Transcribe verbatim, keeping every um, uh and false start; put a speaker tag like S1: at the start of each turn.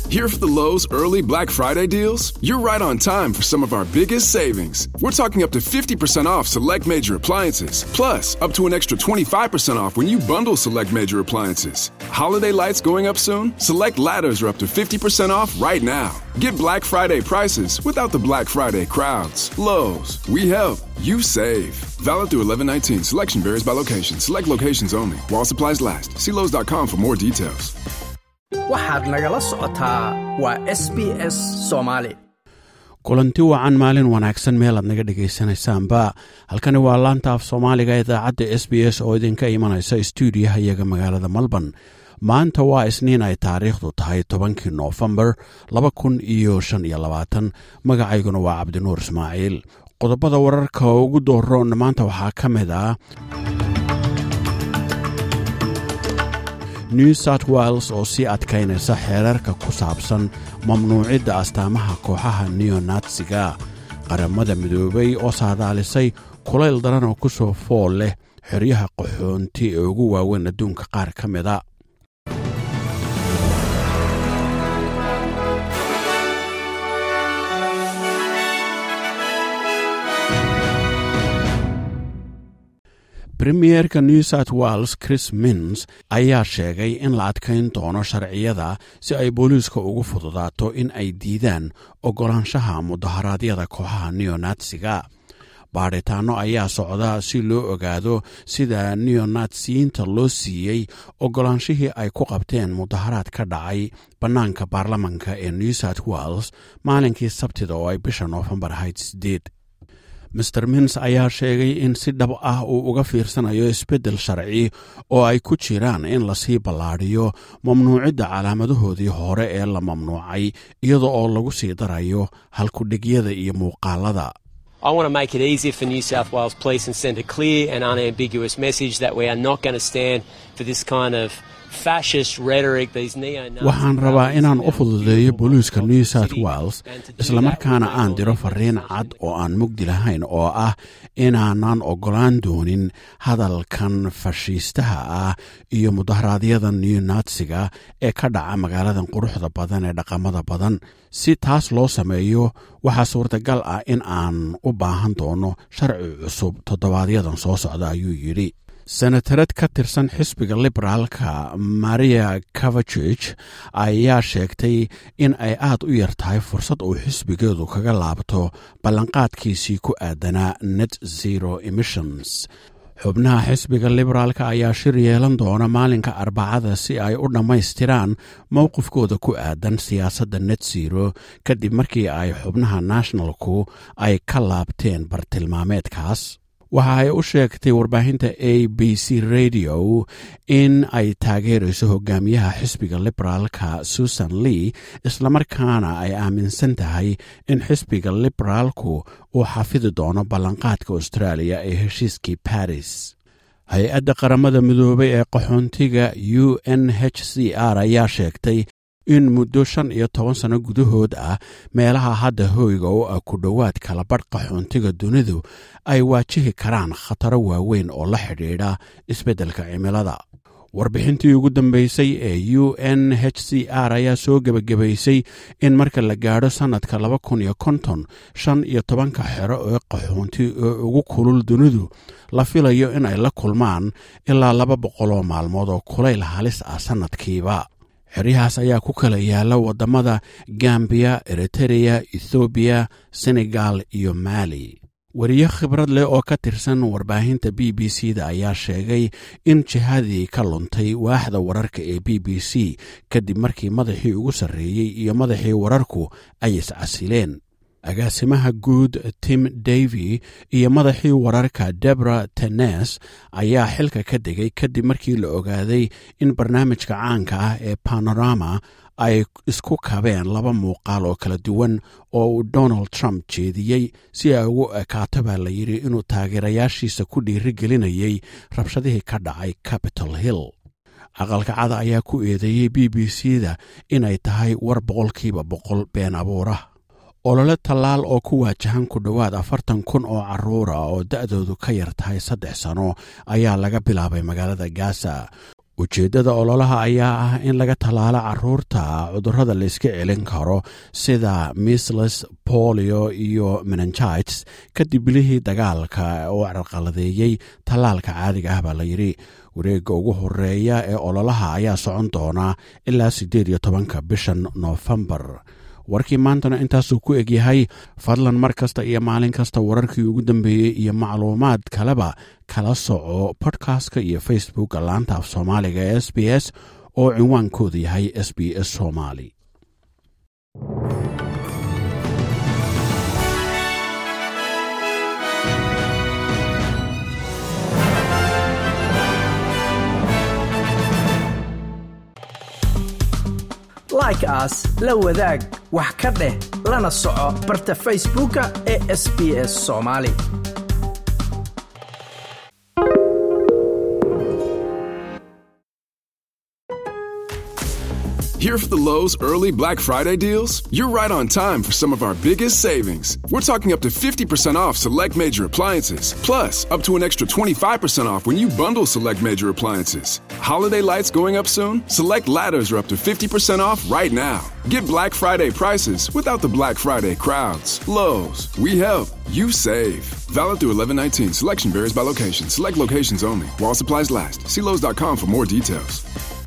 S1: Here for the Lowe's early Black Friday deals? You're right on time for some of our biggest savings. We're talking up to fifty percent off select major appliances, plus up to an extra twenty-five percent off when you bundle select major appliances. Holiday lights going up soon? Select ladders are up to fifty percent off right now. Get Black Friday prices without the Black Friday crowds. Lowe's, we help, you save. Valid through eleven nineteen. Selection varies by location. Select locations only. While supplies last. See Lowe's dot com for more details.
S2: waxaad nagala socotaa waa S B S Soomaali.
S3: kulanti wacan maalin wanaagsan meel aad naga dhageysanaysaanba halkani waa laanta af Soomaaliga ee idaacadda S B S oo idinka imanaysa stuudiyaha iyaga magaalada Melbourne. maanta waa isniin ay taariikhdu tahay tobankii November laba kun iyo shan iyo labaatan. magacayguna waa Cabdinuur Ismaaciil. qodobada wararka ugu dooroon maanta waxaa ka mid ah New South Wales oo sii adkaynaysa xeerarka ku saabsan mamnuucidda astaamaha kooxaha neo-Naziga. qaramada midoobay oo saadaalisay kulayl daran oo ku soo fool leh xeryaha qaxoonti ee ugu waaweyn adduunka qaar ka mid ah. Premierka New South Wales Chris Minns ayaa sheegay in la adkayn doono sharciyada si ay booliiska ugu fududaato in ay diidaan ogolaanshaha mudaharaadyada kooxaha neo-Naziga. baadhitaano ayaa socda si loo ogaado sida neo-Naziyiinta loo siiyey ogolaanshihii ay ku qabteen mudaharaad ka dhacay bannaanka baarlamanka ee New South Wales maalinkii Sabtida oo ay bisha November ahayd sideed. Mister Minns ayaa sheegay in si dhab ah uu uga fiirsanayo isbeddel sharci oo ay ku jiraan in la sii ballaadhiyo mamnuucidda calaamadahoodii hore ee la mamnuucay iyada oo lagu sii darayo halkudhigyada iyo muuqaalada.
S4: I want to make it easier for New South Wales Police and send a clear and unambiguous message that we are not going to stand for this kind of fascist rhetoric, these neo-Nazis.
S3: waxaan rabaa inaan u fududeeyo booliiska New South Wales isla markaana aan diro fariin cad oo aan mugdi lahayn oo ah inaanan ogolaan doonin hadalkan fashiistaha ah iyo mudaharaadyada neo-Naziga ee ka dhaca magaaladan quruxda badan ee dhaqamada badan. si taas loo sameeyo waxaa suurtagal ah in aan u baahan doono sharci cusub toddobaadyada soo socda ayuu yidhi. senatarad ka tirsan xisbiga liberaalka Maria Kavachich ayaa sheegtay in ay aad u yar tahay fursad uu xisbigeedu kaga laabto ballanqaadkiisii ku aadanaa net zero emissions. xubnaha xisbiga liberaalka ayaa shir yeelan doona maalinka arbacada si ay u dhammaystiraan mowqifkooda ku aadan siyaasadda net zero kadib markii ay xubnaha nationalku ay ka laabteen bartilmaameedkaas. waxa ay u sheegtay warbaahinta A B C Radio in ay taageerayso hogaamiyaha xisbiga liberaalka Susan Lee islamarkaana ay aaminsan tahay in xisbiga liberaalku uu xafidi doono ballanqaadka Australia ee heshiiskii Paris. hay-adda qaramada midoobay ee qaxoontiga U N H C R ayaa sheegtay in muddo shan iyo toban sano gudahood ah meelaha hadda hoyga oo ah ku dhowaad kala badh qaxoontiga dunidu ay waajihi karaan khataro waaweyn oo la xidhiidha isbeddelka cimilada. warbixintii ugu dambeysay ee U N H C R ayaa soo gebagabaysay in marka la gaadho sannadka laba kun iyo konton shan iyo tobanka xero ee qaxoonti ee ugu kulul dunidu la filayo in ay la kulmaan ilaa laba boqol oo maalmood oo kulayl halis ah sannadkiiba. xeryahaas ayaa ku kala yaala waddamada Gambia, Eritrea, Ethiopia, Senegal iyo Mali. wariye khibrad leh oo ka tirsan warbaahinta B B C da ayaa sheegay in jihadii ka luntay waaxda wararka ee B B C kadib markii madaxii ugu sarreeyey iyo madaxii wararku ay iscasileen. agaasimaha guud Tim Davy iyo madaxii wararka Deborah Tenes ayaa xilka ka degay kadib markii la ogaaday in barnaamijka caanka ah ee Panorama ay isku kabeen laba muuqaal oo kala duwan oo uu Donald Trump jeediyey si ay ugu ekaato baa la yidhi inuu taageerayaashiisa ku dhiirigelinayay rabshadihii ka dhacay Capitol Hill. aqalka cada ayaa ku eedeeyey B B C da inay tahay war boqolkiiba boqol been abuura. olole tallaal oo ku waajahan ku dhowaad afartan kun oo carruura oo da'doodu ka yar tahay saddex sano ayaa laga bilaabay magaalada Gaza. ujeeddada ololaha ayaa ah in laga tallaalo carruurta cudurrada layska celin karo sida measles, polio iyo meningitis kadib bilihii dagaalka oo carqaladeeyey tallaalka caadiga ah baa la yidhi. wareegga ugu horeeya ee ololaha ayaa socon doona ilaa siddeed iyo tobanka bishan noofembar. warkii maantana intaasuu ku egyahay. fadlan mar kasta iyo maalin kasta wararkii ugu dambeeyey iyo macluumaad kaleba kala soco bodkastka iyo facebookka laanta af soomaaliga ee s b s oo cinwaankoodu yahay s b s somali.
S2: like as la wadaag wax ka dheh lana soco barta facebooka ee S B S Somali.
S1: Here for the Lowe's early Black Friday deals? You're right on time for some of our biggest savings. We're talking up to fifty percent off select major appliances, plus up to an extra twenty-five percent off when you bundle select major appliances. Holiday lights going up soon? Select ladders are up to fifty percent off right now. Get Black Friday prices without the Black Friday crowds. Lowe's, we help, you save. Valid through eleven nineteen. Selection varies by location. Select locations only. While supplies last. See Lowe's dot com for more details.